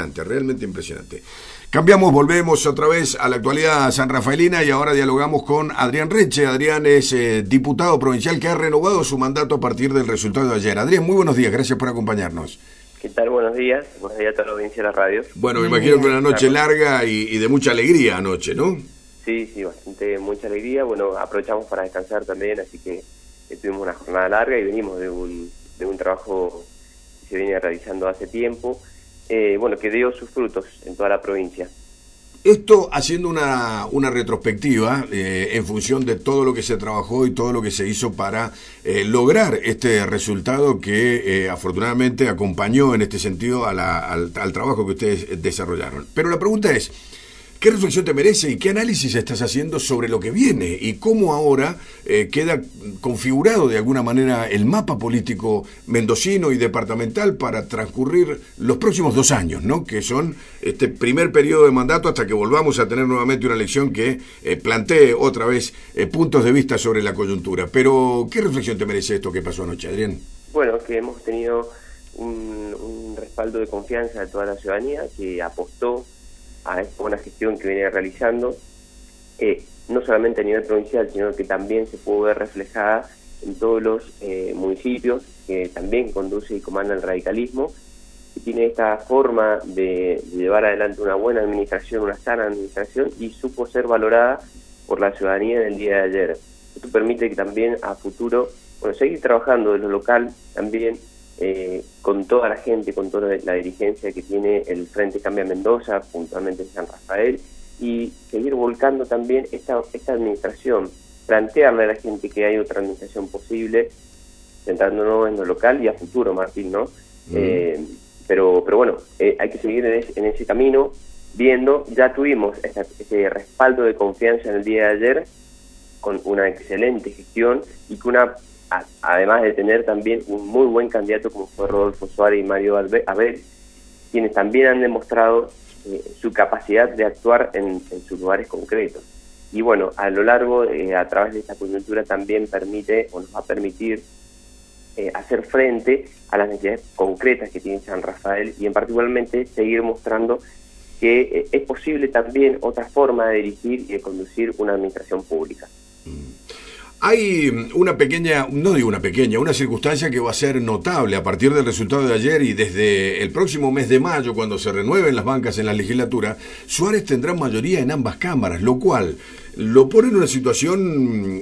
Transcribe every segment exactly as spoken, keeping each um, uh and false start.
impresionante, realmente impresionante. Cambiamos, volvemos otra vez a la actualidad sanrafaelina y ahora dialogamos con Adrián Reche. Adrián es eh, diputado provincial que ha renovado su mandato a partir del resultado de ayer. Adrián, muy buenos días, gracias por acompañarnos. ¿Qué tal? Buenos días. Buenos días a toda la audiencia de la radio. Bueno, me imagino que una noche larga y, y de mucha alegría anoche, ¿no? Sí, sí, bastante, mucha alegría. Bueno, aprovechamos para descansar también, así que eh, tuvimos una jornada larga y venimos de un, de un trabajo que se viene realizando hace tiempo, eh, bueno, que dio sus frutos en toda la provincia. Esto haciendo una, una retrospectiva eh, en función de todo lo que se trabajó y todo lo que se hizo para eh, lograr este resultado que eh, afortunadamente acompañó en este sentido a la, al, al trabajo que ustedes desarrollaron. Pero la pregunta es, ¿qué reflexión te merece y qué análisis estás haciendo sobre lo que viene y cómo ahora eh, queda configurado de alguna manera el mapa político mendocino y departamental para transcurrir los próximos dos años, ¿no? Que son este primer periodo de mandato hasta que volvamos a tener nuevamente una elección que eh, plantee otra vez eh, puntos de vista sobre la coyuntura? Pero, ¿qué reflexión te merece esto que pasó anoche, Adrián? Bueno, que hemos tenido un, un respaldo de confianza de toda la ciudadanía que apostó a esta buena gestión que viene realizando, eh, no solamente a nivel provincial, sino que también se puede ver reflejada en todos los eh, municipios que también conduce y comanda el radicalismo, y tiene esta forma de, de llevar adelante una buena administración, una sana administración, y supo ser valorada por la ciudadanía en el día de ayer. Esto permite que también a futuro, bueno, seguir trabajando de lo local también, Eh, con toda la gente, con toda la dirigencia que tiene el Frente Cambia Mendoza, puntualmente en San Rafael, y seguir volcando también esta, esta administración, plantearle a la gente que hay otra administración posible, centrándonos en lo local y a futuro, Martín, ¿no? Mm. Eh, pero, pero bueno, eh, hay que seguir en ese, en ese camino, viendo, ya tuvimos esa, ese respaldo de confianza en el día de ayer, con una excelente gestión y con una, además de tener también un muy buen candidato como fue Rodolfo Suárez y Mario Abel, quienes también han demostrado eh, su capacidad de actuar en, en sus lugares concretos. Y bueno, a lo largo, eh, a través de esta coyuntura también permite, o nos va a permitir, eh, hacer frente a las necesidades concretas que tiene San Rafael y en particularmente seguir mostrando que eh, es posible también otra forma de dirigir y de conducir una administración pública. Hay una pequeña, no digo una pequeña, una circunstancia que va a ser notable a partir del resultado de ayer y desde el próximo mes de mayo, cuando se renueven las bancas en la legislatura, Suárez tendrá mayoría en ambas cámaras, lo cual lo pone en una situación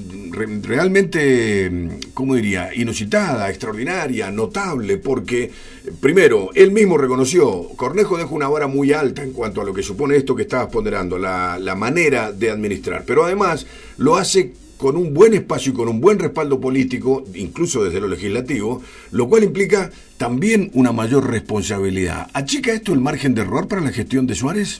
realmente, ¿cómo diría?, inusitada, extraordinaria, notable, porque, primero, él mismo reconoció, Cornejo deja una vara muy alta en cuanto a lo que supone esto que estabas ponderando, la, la manera de administrar, pero además lo hace con un buen espacio y con un buen respaldo político, incluso desde lo legislativo, lo cual implica también una mayor responsabilidad. ¿Achica esto el margen de error para la gestión de Suárez?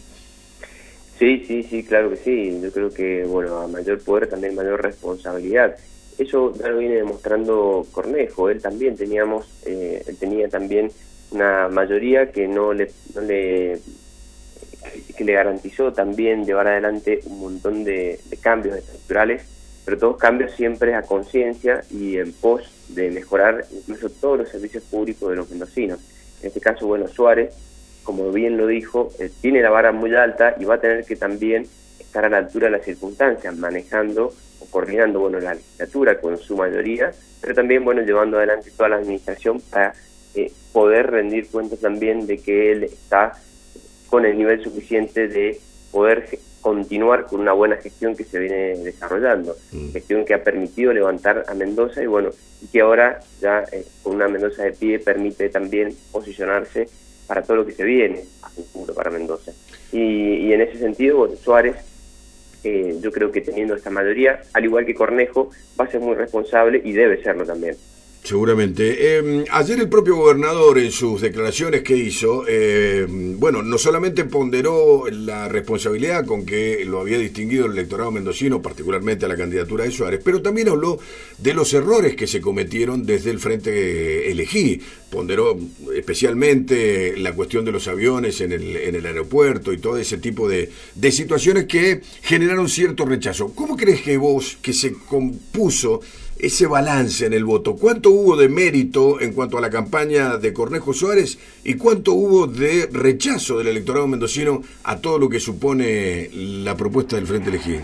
Sí, sí, sí, claro que sí. Yo creo que, bueno, a mayor poder también mayor responsabilidad. Eso ya lo viene demostrando Cornejo. Él también teníamos, eh, él tenía también una mayoría que no le, no le, que le garantizó también llevar adelante un montón de, de cambios estructurales, pero todos cambios siempre a conciencia y en pos de mejorar incluso todos los servicios públicos de los mendocinos. En este caso, bueno, Suárez, como bien lo dijo, eh, tiene la vara muy alta y va a tener que también estar a la altura de las circunstancias, manejando o coordinando, bueno, la legislatura con su mayoría, pero también, bueno, llevando adelante toda la administración para eh, poder rendir cuenta también de que él está con el nivel suficiente de poder continuar con una buena gestión que se viene desarrollando, mm. gestión que ha permitido levantar a Mendoza y bueno, y que ahora ya eh, con una Mendoza de pie permite también posicionarse para todo lo que se viene a futuro para Mendoza. Y, y en ese sentido, bueno, Suárez, eh, yo creo que teniendo esta mayoría, al igual que Cornejo, va a ser muy responsable y debe serlo también. Seguramente. Eh, ayer el propio gobernador en sus declaraciones que hizo, eh, bueno, no solamente ponderó la responsabilidad con que lo había distinguido el electorado mendocino, particularmente a la candidatura de Suárez, pero también habló de los errores que se cometieron desde el Frente Elegí. Ponderó especialmente la cuestión de los aviones en el, en el aeropuerto y todo ese tipo de, de situaciones que generaron cierto rechazo. ¿Cómo crees que vos, que se compuso ese balance en el voto. ¿Cuánto hubo de mérito en cuanto a la campaña de Cornejo Suárez y cuánto hubo de rechazo del electorado mendocino a todo lo que supone la propuesta del Frente Elegir?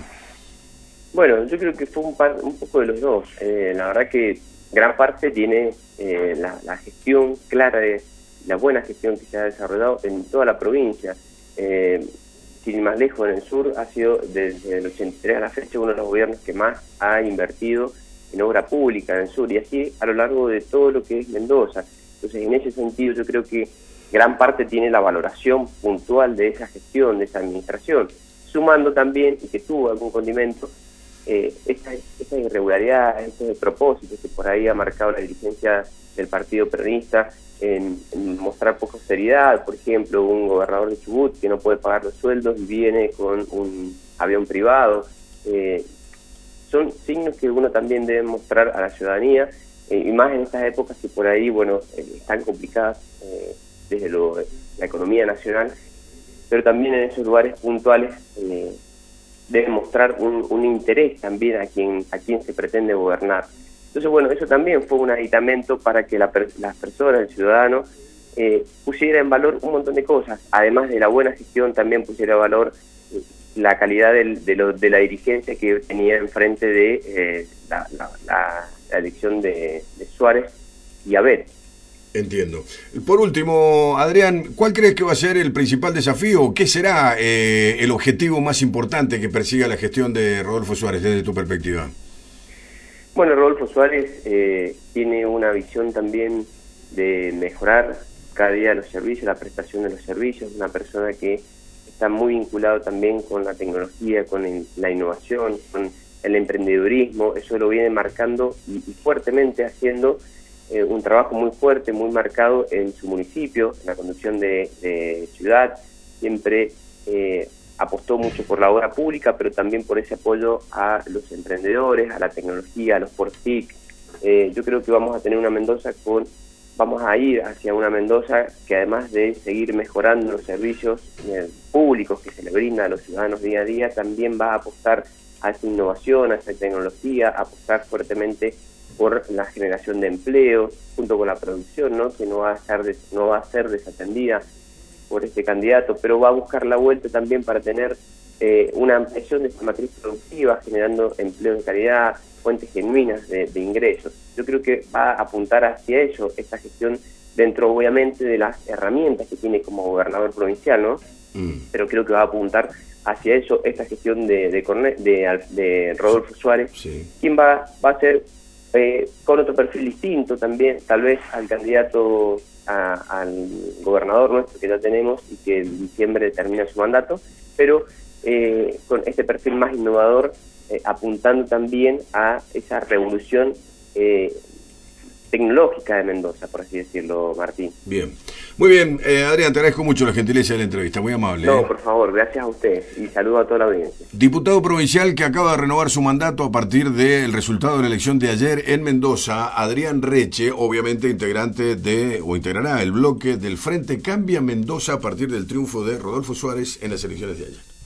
Bueno, yo creo que fue un, par, un poco de los dos. Eh, la verdad que gran parte tiene eh, la, la gestión clara, de la buena gestión que se ha desarrollado en toda la provincia. Eh, sin ir más lejos, en el sur ha sido desde el ochenta y tres a la fecha uno de los gobiernos que más ha invertido en obra pública en el sur, y así a lo largo de todo lo que es Mendoza. Entonces, en ese sentido, yo creo que gran parte tiene la valoración puntual de esa gestión, de esa administración, sumando también, y que tuvo algún condimento, eh, esta, esta irregularidad, estos propósitos que por ahí ha marcado la dirigencia del partido peronista, en, en mostrar poca austeridad. Por ejemplo, un gobernador de Chubut que no puede pagar los sueldos y viene con un avión privado. Eh, son signos que uno también debe mostrar a la ciudadanía, eh, y más en estas épocas que por ahí, bueno, eh, están complicadas eh, desde lo, la economía nacional, pero también en esos lugares puntuales eh, deben mostrar un, un interés también a quien, a quien se pretende gobernar. Entonces, bueno, eso también fue un aditamento para que la, las personas, el ciudadano, eh, pusiera en valor un montón de cosas. Además de la buena gestión, también pusiera en valor eh, la calidad del, de, lo, de la dirigencia que tenía enfrente de eh, la, la, la, la elección de, de Suárez y Abel. Entiendo. Por último, Adrián, ¿cuál crees que va a ser el principal desafío? ¿Qué será eh, el objetivo más importante que persiga la gestión de Rodolfo Suárez desde tu perspectiva? Bueno, Rodolfo Suárez eh, tiene una visión también de mejorar cada día los servicios, la prestación de los servicios, una persona que está muy vinculado también con la tecnología, con el, la innovación, con el emprendedurismo. Eso lo viene marcando y, y fuertemente haciendo eh, un trabajo muy fuerte, muy marcado en su municipio, en la conducción de, de ciudad. Siempre eh, apostó mucho por la obra pública, pero también por ese apoyo a los emprendedores, a la tecnología, a los portic. Eh, yo creo que vamos a tener una Mendoza con, vamos a ir hacia una Mendoza que, además de seguir mejorando los servicios eh, públicos que se le brinda a los ciudadanos día a día, también va a apostar a esa innovación, a esa tecnología, a apostar fuertemente por la generación de empleo, junto con la producción, ¿no? Que no va a ser des, no va a ser desatendida por este candidato, pero va a buscar la vuelta también para tener eh, una ampliación de esta matriz productiva, generando empleo de calidad, fuentes genuinas de, de ingresos. Yo creo que va a apuntar hacia ello esta gestión, dentro obviamente de las herramientas que tiene como gobernador provincial, ¿no? Mm. Pero creo que va a apuntar hacia eso esta gestión de de, Corne, de, de Rodolfo Suárez, sí. Quien va, va a ser eh, con otro perfil distinto también, tal vez al candidato A, al gobernador nuestro que ya tenemos y que en diciembre termina su mandato, pero eh, con este perfil más innovador, eh, apuntando también a esa revolución eh, tecnológica de Mendoza, por así decirlo, Martín. Bien, muy bien, eh, Adrián, te agradezco mucho la gentileza de la entrevista, muy amable. No, eh. por favor, gracias a usted y saludo a toda la audiencia. Diputado provincial que acaba de renovar su mandato a partir del resultado de la elección de ayer en Mendoza, Adrián Reche, obviamente integrante de, o integrará el bloque del Frente Cambia Mendoza a partir del triunfo de Rodolfo Suárez en las elecciones de ayer.